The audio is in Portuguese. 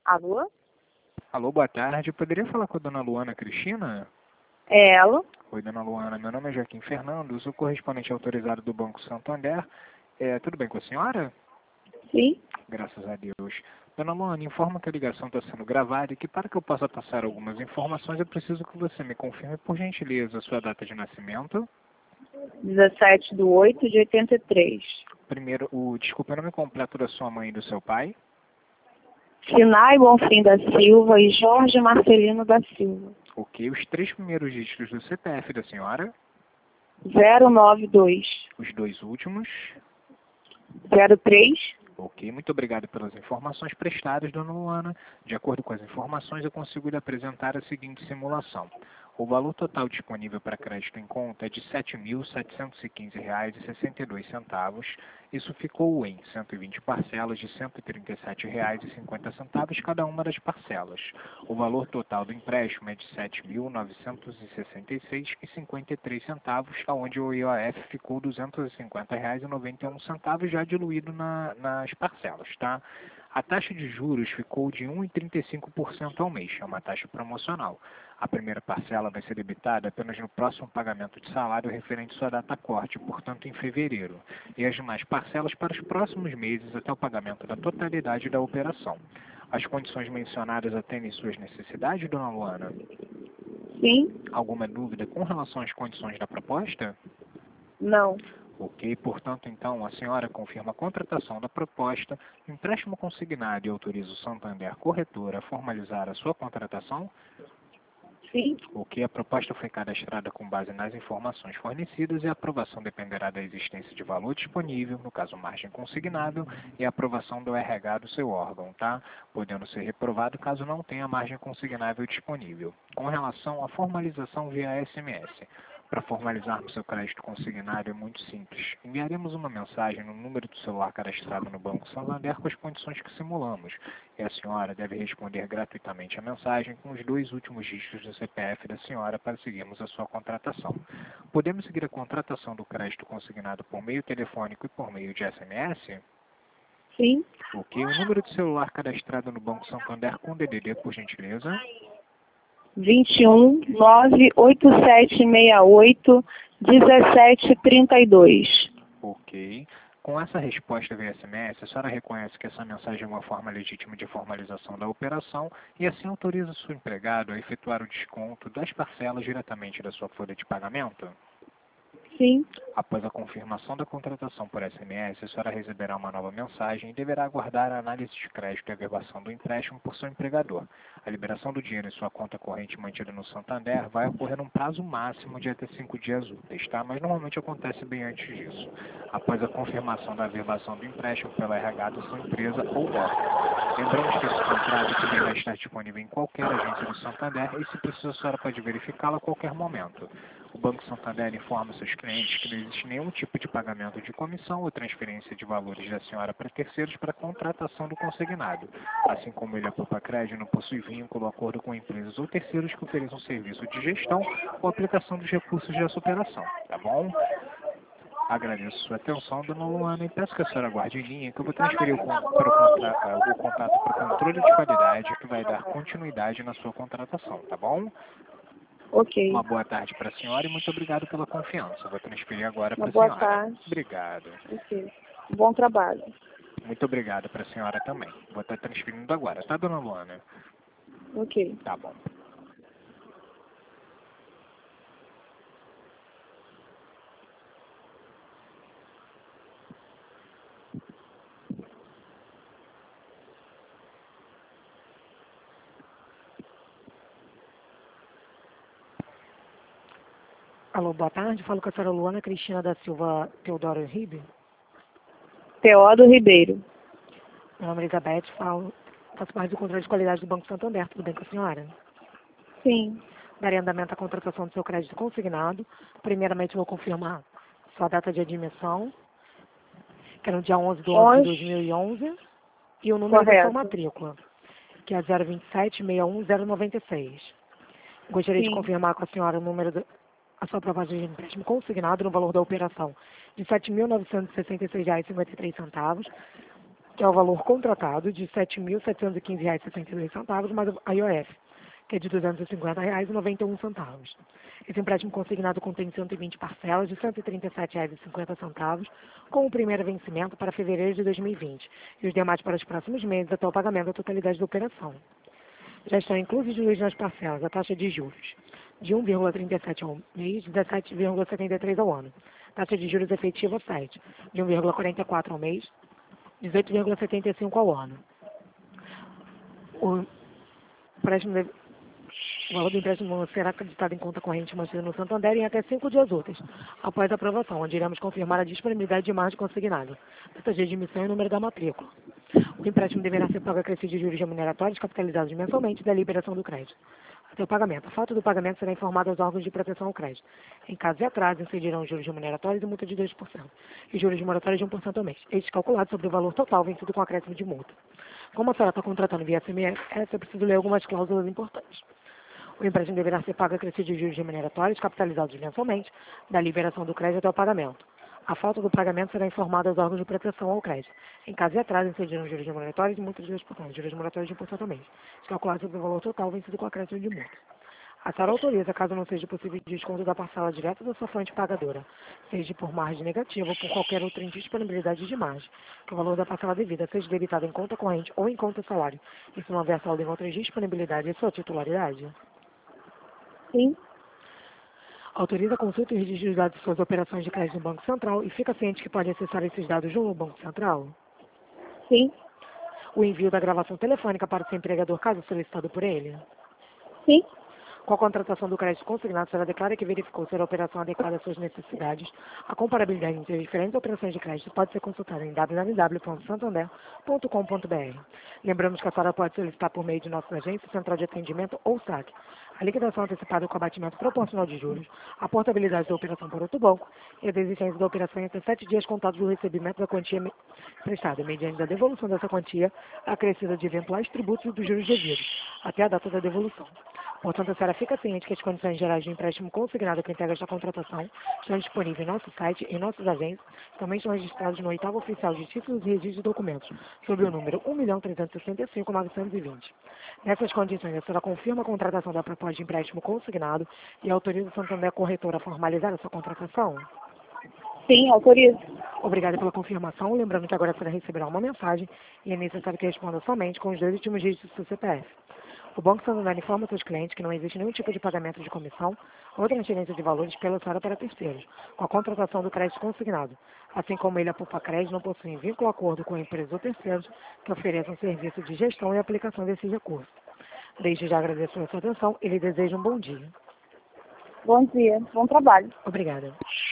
Alô? Alô, boa tarde. Eu poderia falar com a dona Luana Cristina? É ela? Oi, dona Luana. Meu nome é Joaquim Fernando, eu sou correspondente autorizado do Banco Santander. Tudo bem com a senhora? Sim. Graças a Deus. Dona Luana, informa que a ligação está sendo gravada e que para que eu possa passar algumas informações, eu preciso que você me confirme, por gentileza, a sua data de nascimento. 17/8/83. Primeiro, desculpa, o nome completo da sua mãe e do seu pai. Sinai Bonfim da Silva e Jorge Marcelino da Silva. Ok, os 3 primeiros dígitos do CPF da senhora. 092. Os 2 últimos. 03. Ok, muito obrigado pelas informações prestadas, dona Luana. De acordo com as informações, eu consigo lhe apresentar a seguinte simulação. O valor total disponível para crédito em conta é de R$ 7.715,62. Isso ficou em 120 parcelas de R$ 137,50 cada uma das parcelas. O valor total do empréstimo é de R$ 7.966,53, onde o IOF ficou R$ 250,91 já diluído nas parcelas, tá? A taxa de juros ficou de 1,35% ao mês, é uma taxa promocional. A primeira parcela vai ser debitada apenas no próximo pagamento de salário referente à sua data corte, portanto em fevereiro, e as demais parcelas para os próximos meses até o pagamento da totalidade da operação. As condições mencionadas atendem suas necessidades, dona Luana? Sim. Alguma dúvida com relação às condições da proposta? Não. Ok, portanto, então, a senhora confirma a contratação da proposta, empréstimo consignado e autoriza o Santander Corretora a formalizar a sua contratação? Sim. Ok, a proposta foi cadastrada com base nas informações fornecidas e a aprovação dependerá da existência de valor disponível, no caso margem consignável, e a aprovação do RH do seu órgão, tá? Podendo ser reprovado caso não tenha margem consignável disponível. Com relação à formalização via SMS, para formalizarmos seu crédito consignado é muito simples. Enviaremos uma mensagem no número do celular cadastrado no Banco Santander com as condições que simulamos. E a senhora deve responder gratuitamente a mensagem com os 2 últimos dígitos do CPF da senhora para seguirmos a sua contratação. Podemos seguir a contratação do crédito consignado por meio telefônico e por meio de SMS? Sim. Ok, o número de celular cadastrado no Banco Santander com DDD, por gentileza. 21 98768 1732. Ok. Com essa resposta via SMS, a senhora reconhece que essa mensagem é uma forma legítima de formalização da operação e assim autoriza o seu empregado a efetuar o desconto das parcelas diretamente da sua folha de pagamento? Sim. Após a confirmação da contratação por SMS, a senhora receberá uma nova mensagem e deverá aguardar a análise de crédito e averbação do empréstimo por seu empregador. A liberação do dinheiro em sua conta corrente mantida no Santander vai ocorrer num prazo máximo de até 5 dias úteis, tá? Mas normalmente acontece bem antes disso. Após a confirmação da averbação do empréstimo pela RH da sua empresa ou órgão. Lembramos que esse contrato também vai estar disponível em qualquer agência do Santander e, se precisa, a senhora pode verificá-lo a qualquer momento. O Banco Santander informa seus clientes que não existe nenhum tipo de pagamento de comissão ou transferência de valores da senhora para terceiros para a contratação do consignado. Assim como ele, a Poupa Crédito, não possui vínculo, acordo com empresas ou terceiros que ofereçam serviço de gestão ou aplicação dos recursos dessa operação. Tá bom? Agradeço sua atenção, dona Luana, e peço que a senhora aguarde em linha, que eu vou transferir o contato para o controle de qualidade, que vai dar continuidade na sua contratação, tá bom? Ok. Uma boa tarde para a senhora e muito obrigado pela confiança. Vou transferir agora para Uma a boa senhora. tarde. Obrigado. Ok. Bom trabalho. Muito obrigado para a senhora também. Vou estar transferindo agora, tá, dona Luana? Ok. Tá bom. Alô, boa tarde. Falo com a senhora Luana Cristina da Silva Teodoro Ribe. Teódo Ribeiro. Meu nome é Elizabeth, faço parte do controle de qualidade do Banco Santander. Tudo bem com a senhora? Sim. Darei andamento à contratação do seu crédito consignado. Primeiramente, vou confirmar sua data de admissão, que é no dia 11/11/2011, e o número da sua Correto. matrícula, que é 027-61096. Gostaria de Sim. confirmar com a senhora o número a sua proposta de empréstimo consignado no valor da operação de R$ 7.966,53, que é o valor contratado de R$ 7.715,62, mais a IOF, que é de R$ 250,91. Esse empréstimo consignado contém 120 parcelas de R$ 137,50, com o primeiro vencimento para fevereiro de 2020 e os demais para os próximos meses até o pagamento da totalidade da operação. Já estão inclusos nas parcelas a taxa de juros de 1,37 ao mês, 17,73 ao ano. Taxa de juros efetiva 7, de 1,44 ao mês, 18,75 ao ano. O valor do empréstimo será acreditado em conta corrente mantida no Santander em até 5 dias úteis, após a aprovação, onde iremos confirmar a disponibilidade de margem consignada, data de admissão e número da matrícula. O empréstimo deverá ser pago a crescer de juros remuneratórios capitalizados mensalmente da liberação do crédito. Até o pagamento. A falta do pagamento será informada aos órgãos de proteção ao crédito. Em caso de atraso, incidirão juros remuneratórios e multa de 2% e juros moratórios de 1% ao mês, estes calculados sobre o valor total vencido com acréscimo de multa. Como a senhora está contratando via SMS, eu preciso ler algumas cláusulas importantes. O empréstimo deverá ser pago a crescer de juros remuneratórios capitalizados mensalmente da liberação do crédito até o pagamento. A falta do pagamento será informada aos órgãos de proteção ao crédito. Em caso de atraso, incidirão juros remuneratórios e multa de 2%, juros moratórios de 1% ao mês, calculados sobre o valor total vencido com acréscimo de multa. A senhora autoriza, caso não seja possível desconto da parcela direta da sua fonte pagadora, seja por margem negativa ou por qualquer outra indisponibilidade de margem, que o valor da parcela devida seja debitado em conta corrente ou em conta salário, e se não houver saldo em outras disponibilidades e sua titularidade? Sim. Autoriza a consulta e registro dos dados de suas operações de crédito no Banco Central e fica ciente que pode acessar esses dados junto ao Banco Central? Sim. O envio da gravação telefônica para o seu empregador, caso solicitado por ele? Sim. Com a contratação do crédito consignado, será declara que verificou ser a operação adequada às suas necessidades. A comparabilidade entre as diferentes operações de crédito pode ser consultada em www.santander.com.br. Lembramos que a senhora pode solicitar por meio de nossa agência, central de atendimento ou SAC a liquidação antecipada com abatimento proporcional de juros, a portabilidade da operação para outro banco e a desistência da operação em até 7 dias contados do recebimento da quantia prestada, mediante a devolução dessa quantia acrescida de eventuais tributos e dos juros devidos, até a data da devolução. Portanto, a senhora fica ciente que as condições gerais de empréstimo consignado que integra esta contratação estão disponíveis em nosso site e em nossas agências, também estão registrados no 8º Oficial de Títulos e Registros de Documentos, sob o número 1.365.920. Nessas condições, a senhora confirma a contratação da proposta de empréstimo consignado e autoriza o Santander Corretora a formalizar a sua contratação? Sim, autorizo. Obrigada pela confirmação. Lembrando que agora a senhora receberá uma mensagem e é necessário que responda somente com os 2 últimos dígitos do seu CPF. O Banco Santander informa seus clientes que não existe nenhum tipo de pagamento de comissão ou transferência de valores pela senhora para terceiros, com a contratação do crédito consignado, assim como ele e a Poupa Crédito não possuem vínculo ou acordo com empresas ou terceiros que ofereçam serviço de gestão e aplicação desses recursos. Desde já agradeço a sua atenção e lhe desejo um bom dia. Bom dia. Bom trabalho. Obrigada.